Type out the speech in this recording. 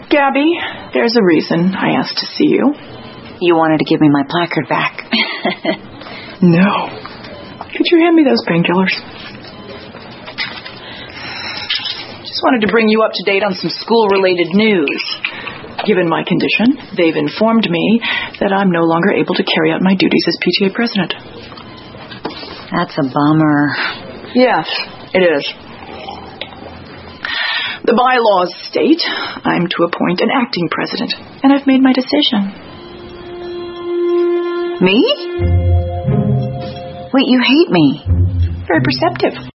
Gabby, there's a reason I asked to see you. You wanted to give me my placard back. No. Could you hand me those painkillers? Just wanted to bring you up to date on some school-related news. Given my condition, they've informed me that I'm no longer able to carry out my duties as PTA president. That's a bummer. Yes, it is. The bylaws state I'm to appoint an acting president, and I've made my decision. Me? Wait, you hate me? Very perceptive.